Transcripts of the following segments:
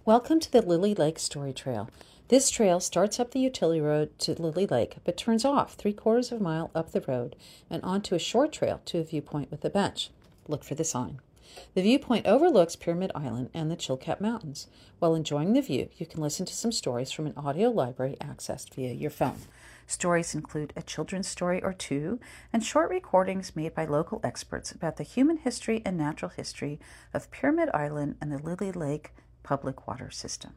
Welcome to the Lily Lake Story Trail. This trail starts up the utility road to Lily Lake, but turns off 3/4 of a mile up the road and onto a short trail to a viewpoint with a bench. Look for the sign. The viewpoint overlooks Pyramid Island and the Chilkat Mountains. While enjoying the view, you can listen to some stories from an audio library accessed via your phone. Stories include a children's story or two and short recordings made by local experts about the human history and natural history of Pyramid Island and the Lily Lake public water system.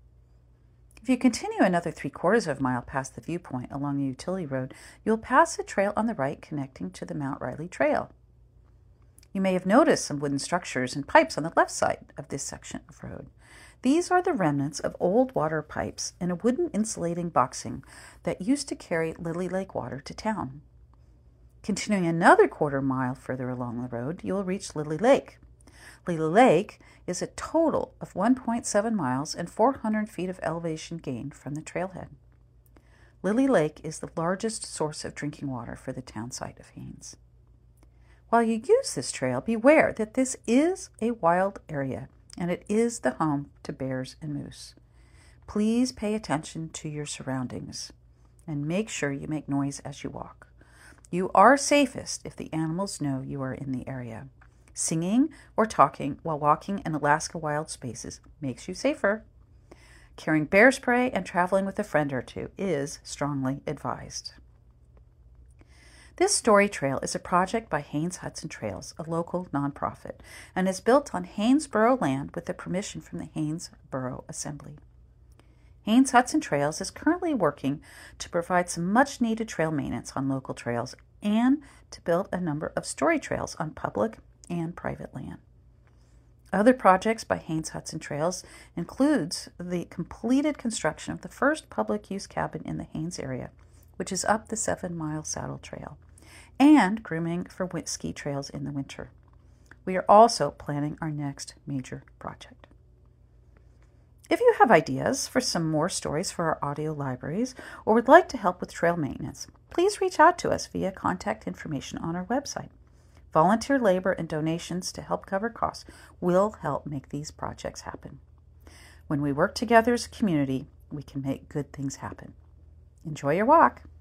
If you continue another 3/4 of a mile past the viewpoint along the utility road, you'll pass a trail on the right connecting to the Mount Riley Trail. You may have noticed some wooden structures and pipes on the left side of this section of road. These are the remnants of old water pipes and a wooden insulating boxing that used to carry Lily Lake water to town. Continuing another 1/4 mile further along the road, you'll reach Lily Lake. Lily Lake is a total of 1.7 miles and 400 feet of elevation gained from the trailhead. Lily Lake is the largest source of drinking water for the town site of Haines. While you use this trail, beware that this is a wild area and it is the home to bears and moose. Please pay attention to your surroundings and make sure you make noise as you walk. You are safest if the animals know you are in the area. Singing or talking while walking in Alaska wild spaces makes you safer. Carrying bear spray and traveling with a friend or two is strongly advised. This story trail is a project by Haines Hudson Trails, a local nonprofit, and is built on Haines Borough land with the permission from the Haines Borough Assembly. Haines Hudson Trails is currently working to provide some much-needed trail maintenance on local trails and to build a number of story trails on public and private land. Other projects by Haines Hudson Trails includes the completed construction of the first public use cabin in the Haines area, which is up the 7-mile saddle trail, and grooming for ski trails in the winter. We are also planning our next major project. If you have ideas for some more stories for our audio libraries or would like to help with trail maintenance, please reach out to us via contact information on our website. Volunteer labor and donations to help cover costs will help make these projects happen. When we work together as a community, we can make good things happen. Enjoy your walk.